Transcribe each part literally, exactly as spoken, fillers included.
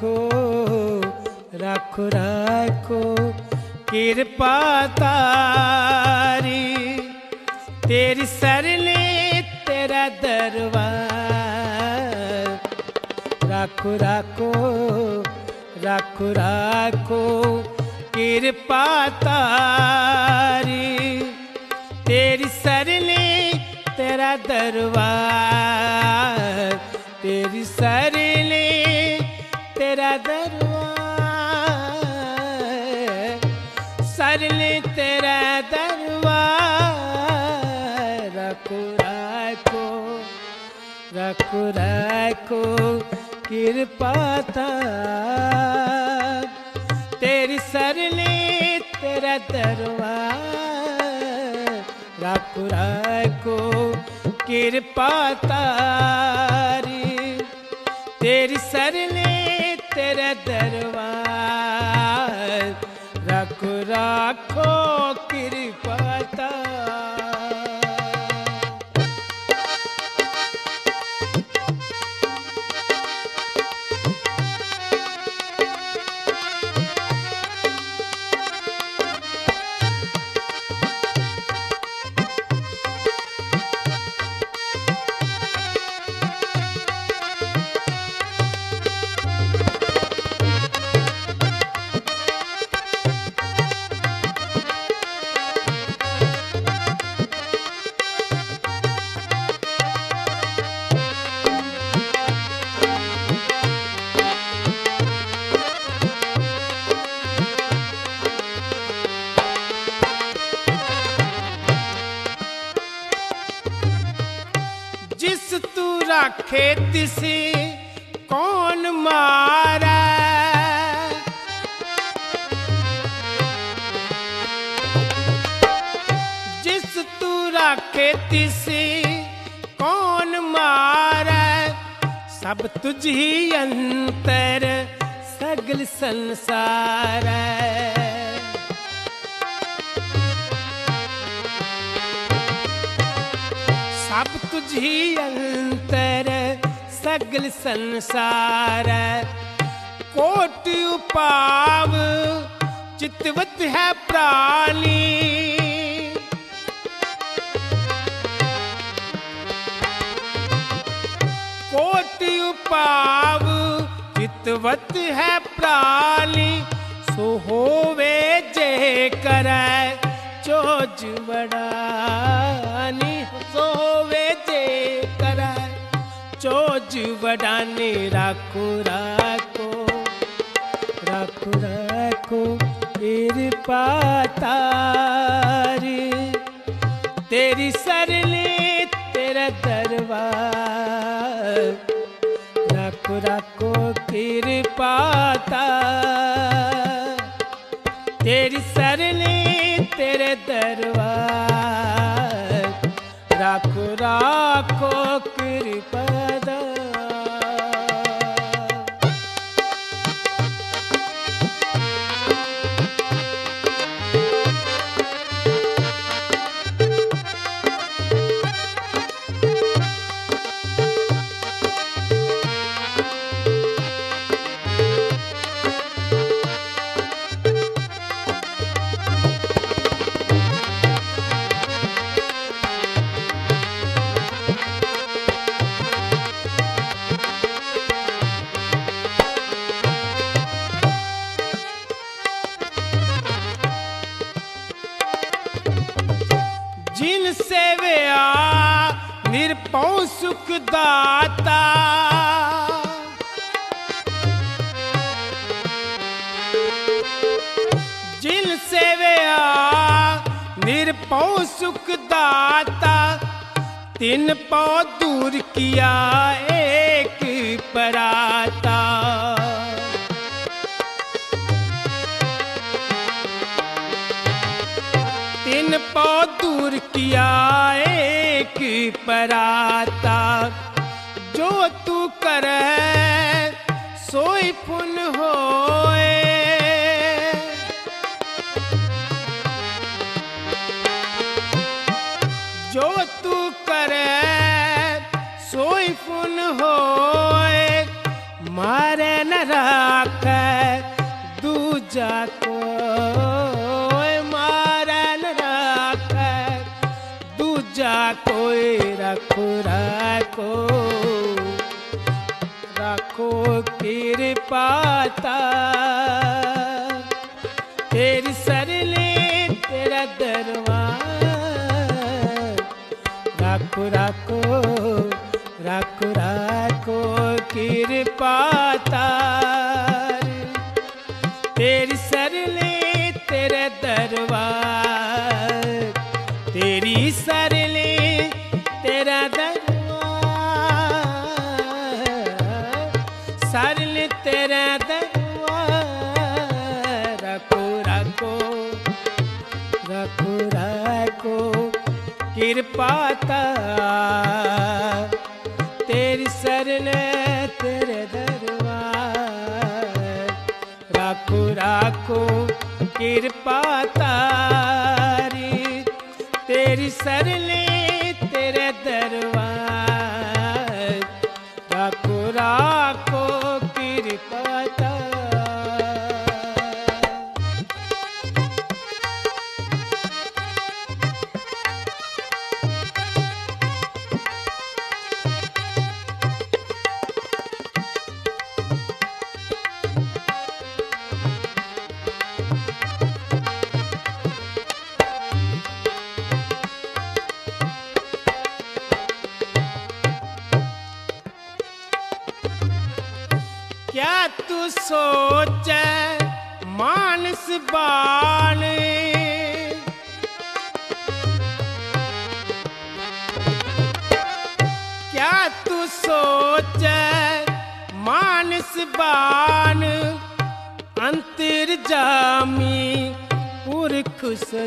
राखो राखो राखो कृपा तारी, तेरी सरले तेरा दरबार। राखो राखो राखो राखो कृपा तारी, तेरी सरले तेरा दरबार, तेरी सरले तेरा दरबार, सरले तेरा दरबार। राखो राखो राखो राखो कृपा तार, तेरी सरले तेरा दरबार। राखो राखो कृपा तारी, तेरी सरले तेरा दरबार। राखो राखो कृपा तारी। जिस तू राखे तिसे कौन मारै, जिस तू राखे तिसे कौन मारै। सब तुझ ही अंतर सगल संसार है। सब तुझ ही अंतर सगल संसार। कोट उपाव चितवत है प्राणी, कोट उपाव चितवत है प्राणी। सो होवे जे करे चोज बड़ानी, सो होवे जे करे चोज बड़ानी। राखो राखो राखो राखो कृपा तारी, तेरी सरले तेरा दरबार। राखो राखो कृपा तारी, तेरी सरले तेरे दरबार। राखो राखो कृपा तारी। जिन सेवया निरपौ सुख दाता, जिन सेवया निरपौ सुख दाता। तिन पौ दूर किया एक पराता, तिन पौ दूर किया एक पराता। जो तू करे सोई पुन होए, जो तू करे सोई पुन होए। मारे न राखै दूजा कोई मारै न राखै दूजा कोई रखो रखो रखो कृपा तार तेरी सरले तेरा दरबार रखो रखो रखो रखो कृपा तार तेरी सरले तेरे दरबार तेरी सरले तेरा दरबार सरले तेरा दरबार रखो रखो रखो रखो कृपा तार तेरी सरले तेरे दरबार राखो राखो कृपा तारी तेरी सरले तेरे दरबार राखो राखो कृपा क्या तू सोचे मानस बाण क्या तू सोचे मानस बाण अंतर जामी पुरख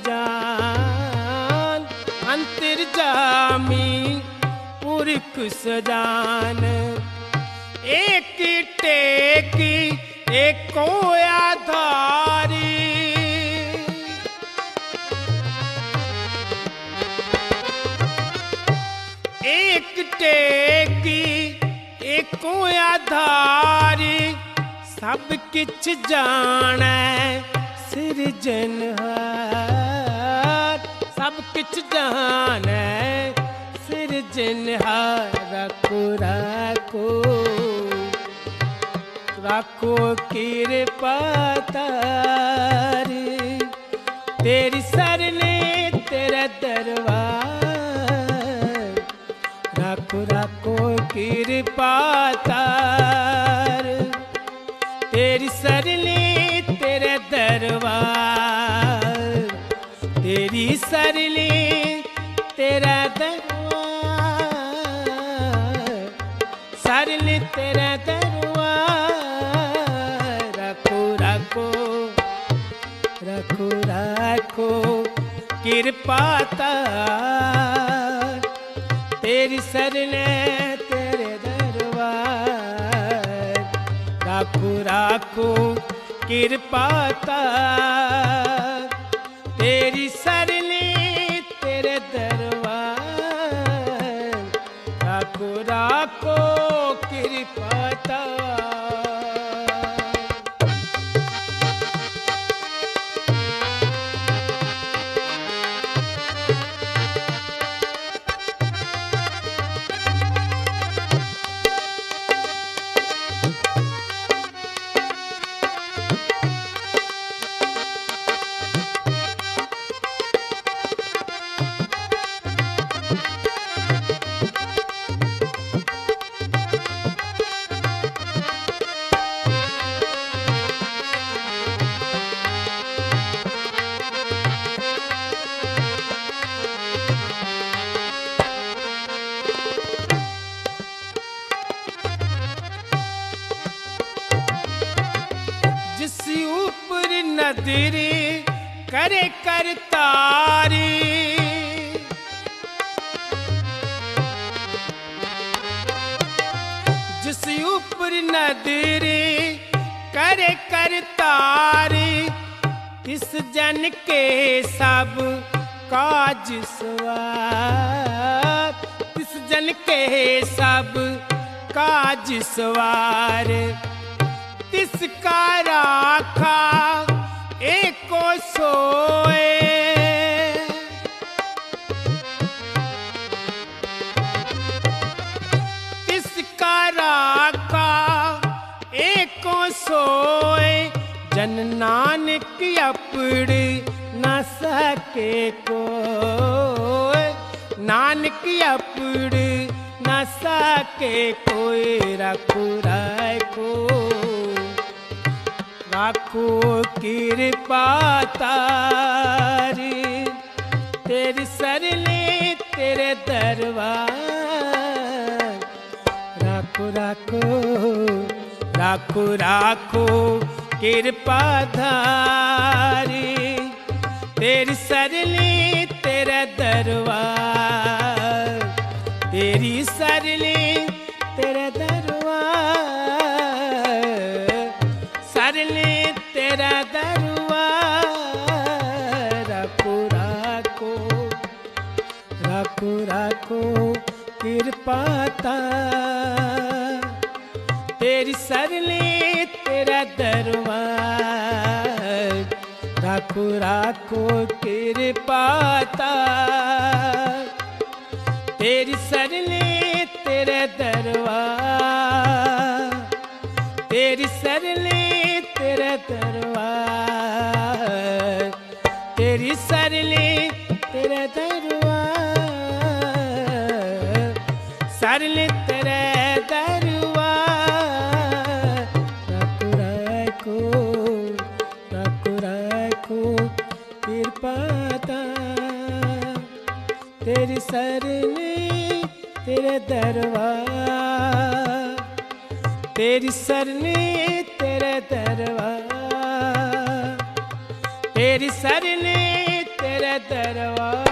सजान अंतर जामी पुरख सजान एक टेक एको आधारी एक टेक एको आधारी सब किछ जाने सिरजनहार सब किछ जाने सिरजनहार रखो रखो रखो कृपा तारी तेरी सरने तेरा दरबार रखो रखो कृपा तार तेरी सरने तेरा दरबार तेरी सरने तेरा दरबार सरने तेरा दरबार रखो रखो रखो रखो कृपा तार तेरी सरने तेरे दरबार राखो राखो कृपा तार तेरी सरने तेरे दरबार राखो राखो कृपा तार नदरी करे करतारी जिस ऊपर नदरी करे करतारी इस जन के सब काज सवार इस जन के सब काज सवार तिसका राखा एको सोए। तिसका राखा एको सोए, जन नानक अपड़ न सके कोई। नानक अपड़ न सके कोई, रखो राखो राखो कृपा तारी, तेरी सरले तेरे दरबार। राखो राखो राखो राखो कृपा धारी, तेरी सरली तेरा दरबार। तेरी सरली तेरा दरबार, सरली तेरा दरबार। राखो राखो राखो राखो कृपा तारी, तेरी सरली तेरा दरबार। राखो राखो कृपा तारी, तेरी सरली तेरे दरबार। तेरी सरली तेरे दरबार, तेरी सरली तेरे दरबार। सरली तेरे दरबार। राखो राखो राखो कृपा तारी, तेरी सरली तेरे दरबार। तेरी सरली तेरे दरबार, तेरी सरली तेरे दरबार।